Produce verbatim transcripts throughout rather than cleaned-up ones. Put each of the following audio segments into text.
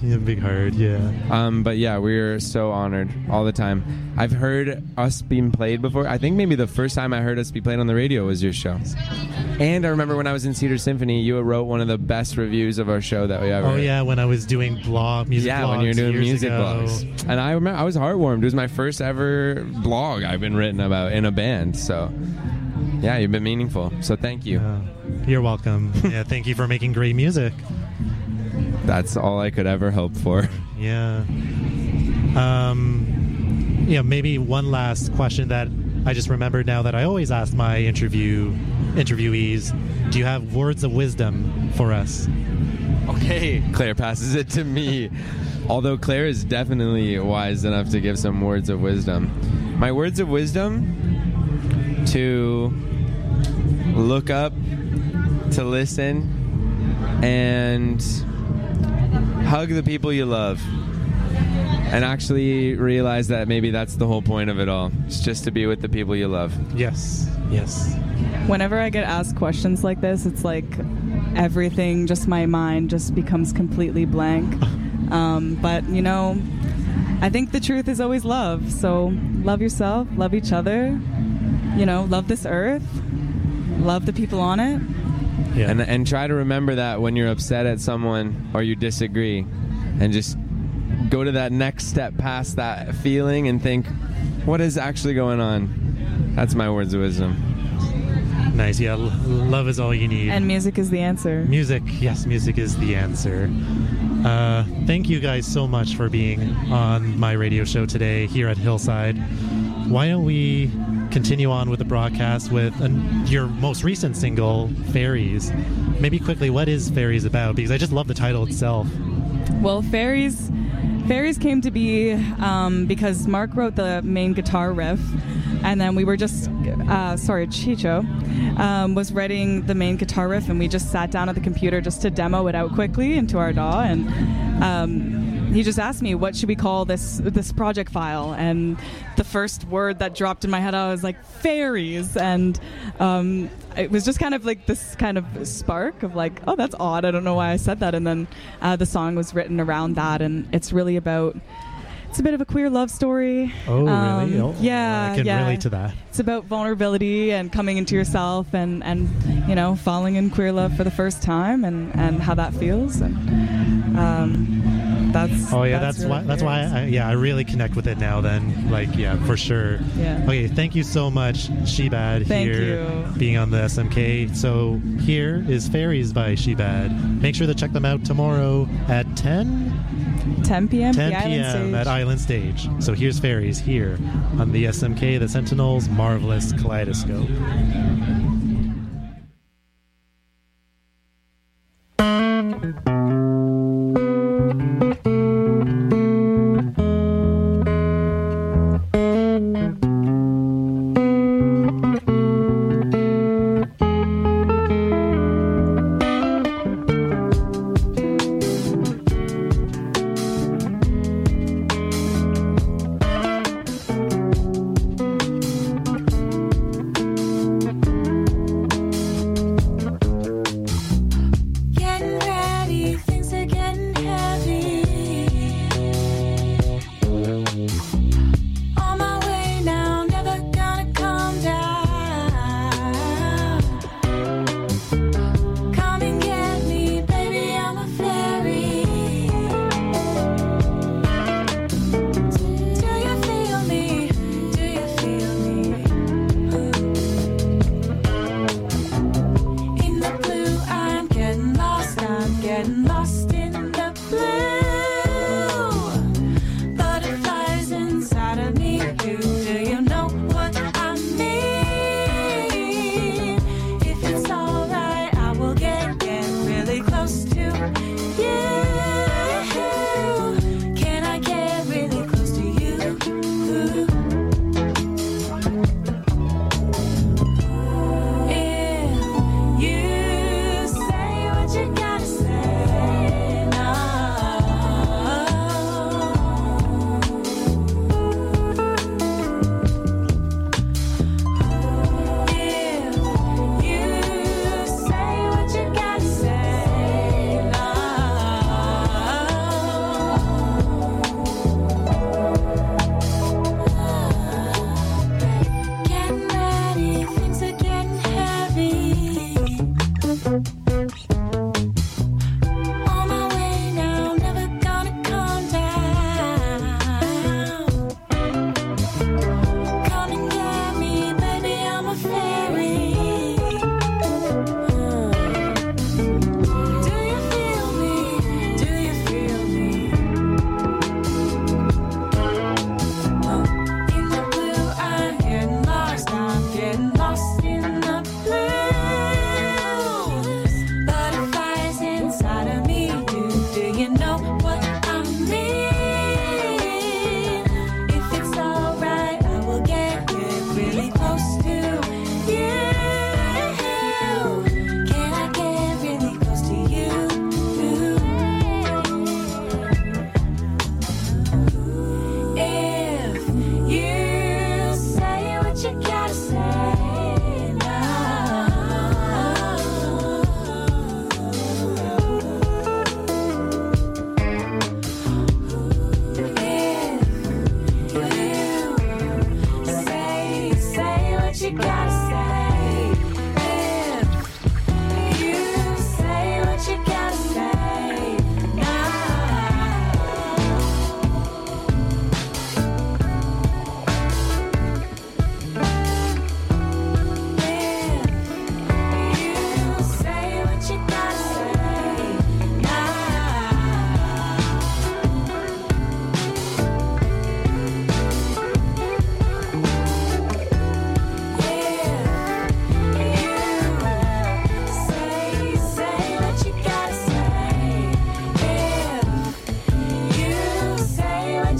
Yeah, big heart, yeah. Um, but yeah, we're so honored all the time. I've heard us being played before. I think maybe the first time I heard us be played on the radio was your show. And I remember when I was in Cedar Symphony, you wrote one of the best reviews of our show that we ever. Oh yeah, when I was doing blog music. Yeah, blogs when you were doing years music ago. blogs. And I remember I was heartwarmed. It was my first ever blog I've been written about in a band. So yeah, you've been meaningful. So thank you. Yeah. You're welcome. Yeah, thank you for making great music. That's all I could ever hope for. Yeah. Um, yeah, maybe one last question that I just remembered now that I always ask my interview interviewees. Do you have words of wisdom for us? Okay. Claire passes it to me. Although Claire is definitely wise enough to give some words of wisdom. My words of wisdom: to look up, to listen, and hug the people you love. And actually realize that maybe that's the whole point of it all. It's just to be with the people you love. Yes. Yes. Whenever I get asked questions like this, it's like everything, just my mind just becomes completely blank. Um, but, you know, I think the truth is always love. So love yourself, love each other, you know, love this earth, love the people on it. Yeah. And, and try to remember that when you're upset at someone or you disagree, and just go to that next step past that feeling and think, what is actually going on? That's my words of wisdom. Nice. Yeah, l- love is all you need. And music is the answer. Music, yes, music is the answer. Uh, thank you guys so much for being on my radio show today here at Hillside. Why don't we continue on with the broadcast with an, your most recent single, Fairies. Maybe quickly, what is Fairies about? Because I just love the title itself. Well, Fairies... Fairies came to be um, because Mark wrote the main guitar riff, and then we were just, uh, sorry, Chicho um, was writing the main guitar riff, and we just sat down at the computer just to demo it out quickly into our D A W, and um, he just asked me, what should we call this this project file? And the first word that dropped in my head, I was like, fairies, and um, it was just kind of like this kind of spark of like, oh, that's odd, I don't know why I said that, and then uh, the song was written around that, and it's really about, it's a bit of a queer love story. Oh, um, really? Oh, yeah, I can yeah. relate to that. It's about vulnerability and coming into yourself, and, and you know, falling in queer love for the first time, and, and how that feels, and um, that's oh yeah, that's, that's, really why. That's why. I, yeah, I really connect with it now. Then, like, yeah, for sure. Yeah. Okay, thank you so much, Shebad, Thank here you. being on the S M K. So here is Fairies by Shebad. Make sure to check them out tomorrow at ten p.m. ten the Island p.m. Stage. at Island Stage. So here's Fairies here on the S M K, the Sentinel's Marvelous Kaleidoscope. Getting ready, things are getting heavy.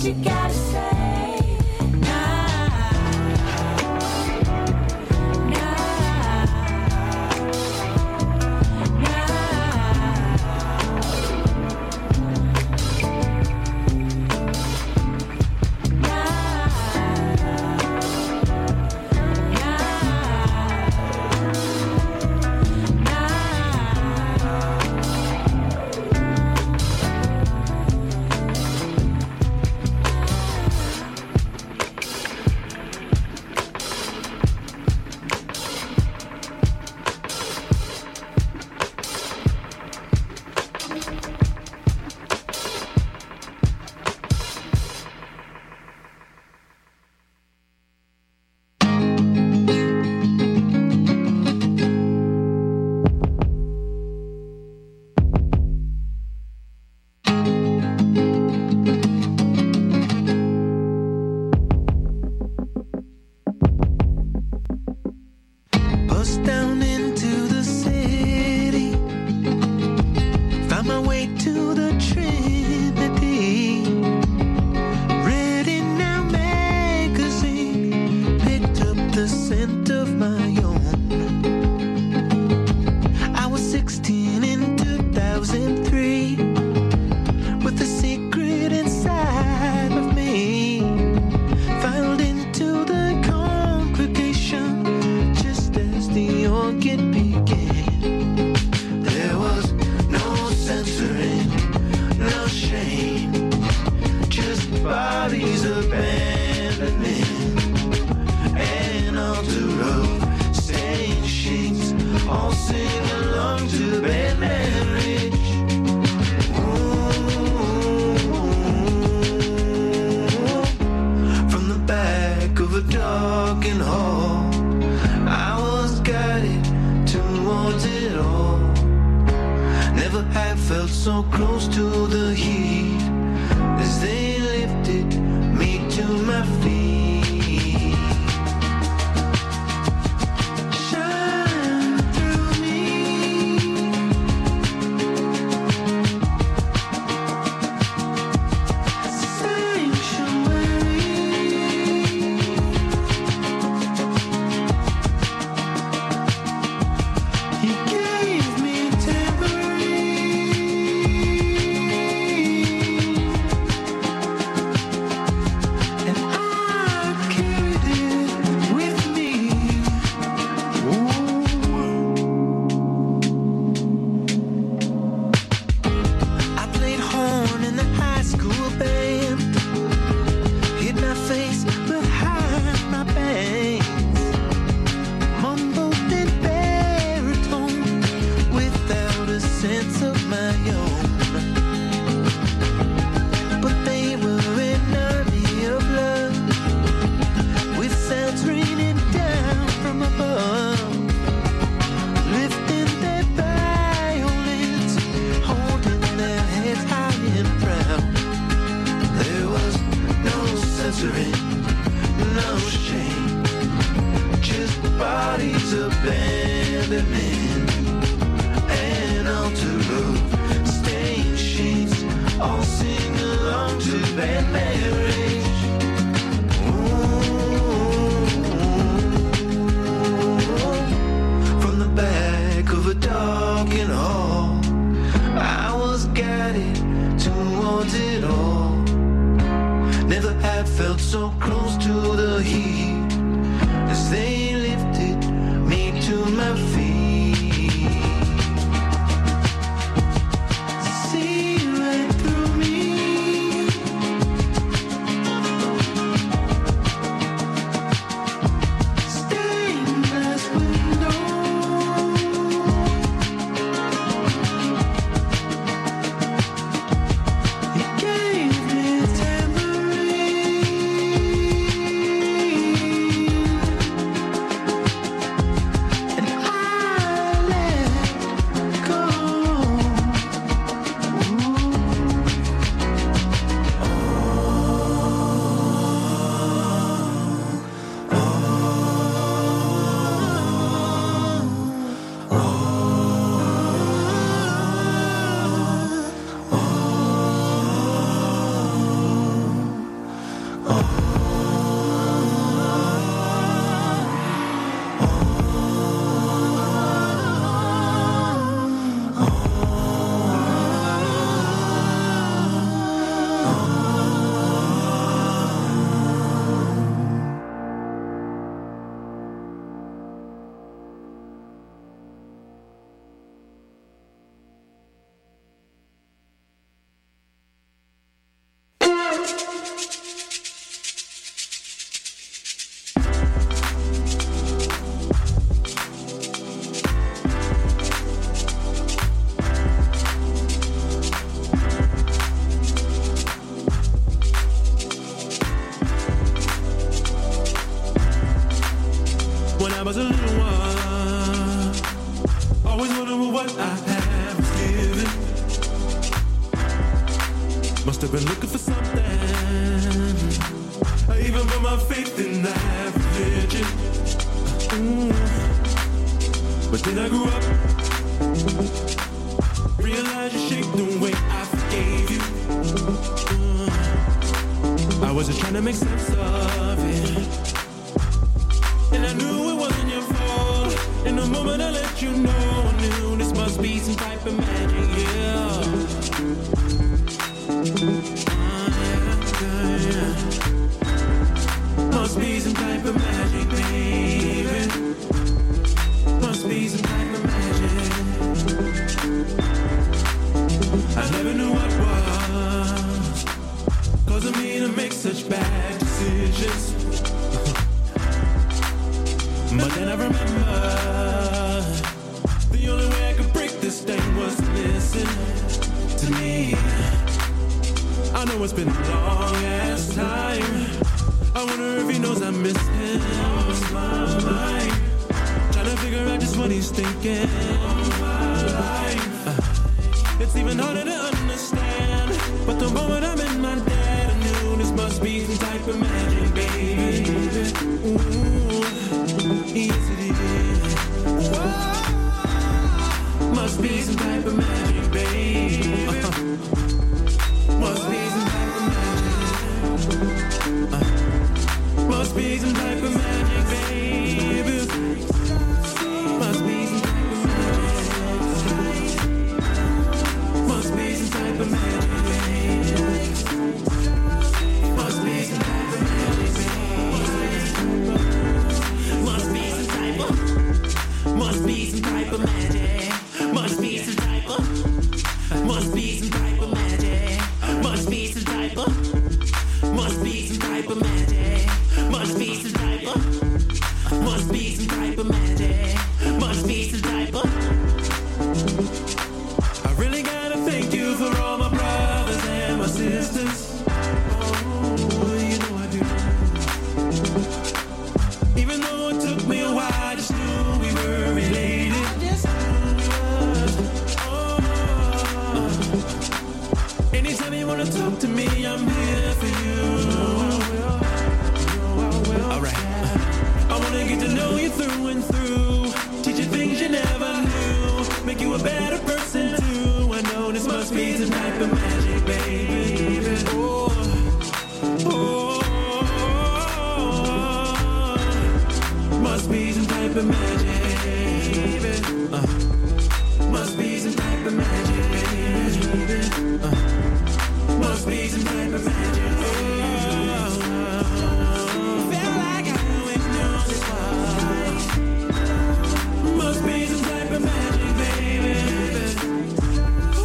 you gotta say now. looking for something. I even put my faith in that religion. Mm. But then I grew up, realized you shaped the way I forgave you. Mm. I wasn't trying to make sense of it, and I knew it wasn't your fault. In the moment I let you know, I knew this must be some type of magic, yeah. Must be some type of magic, baby. Must be some type of magic. I never knew what was causing me to make such bad decisions. But then I remember the only way I could break this thing was to listen to me. I know it's been a long ass time. I wonder if he knows I miss him. All my life, trying to figure out just what he's thinking. All my life, uh, it's even harder to understand. But the moment I met my dad, I knew this must be some type of magic, baby. Ooh, yes it is. Whoa. Must be some type of magic, baby. Uh-huh. Must be some type of magic. Uh, must be some type of magic, baby. Must be some type of magic. Must be some type of magic, baby. Must be some type of magic, baby. Must be some type of. Must be some type of magic. Must be some type of. Must be some type of magic. Must be some type of. Must be some type of magic. Must be some type of. Must be some type of magic. Must be some type of. I really gotta thank you for all my brothers and my sisters. Oh, you know I do. Even though it took me a while, I just knew we were related. Anytime you wanna talk to me, I'm here for you. Alright, I wanna get to know you through and through. Teach you things you never knew. Make you a better person too. I know this must be some type of magic, baby. Oh, oh, oh. Must be some type of magic, baby. Uh, must be some type of magic, baby. Uh, must be some type of magic. Oh, felt like I always knew this was. Must be some type of magic, baby. Oh,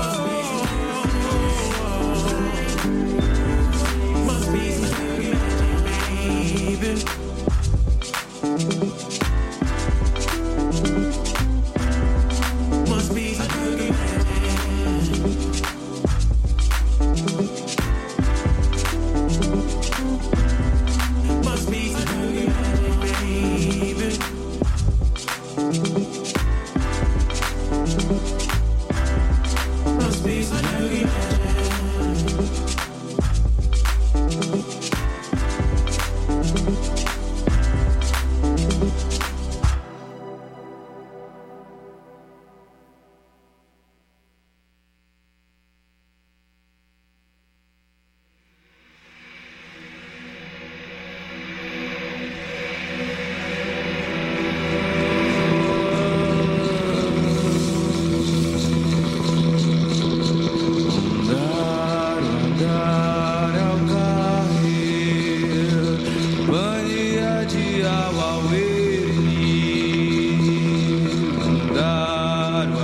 must be some type of magic, baby. Must be some type of magic. Must be some type of magic, baby. Must be some type of magic.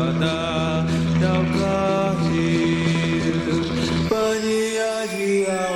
Bania de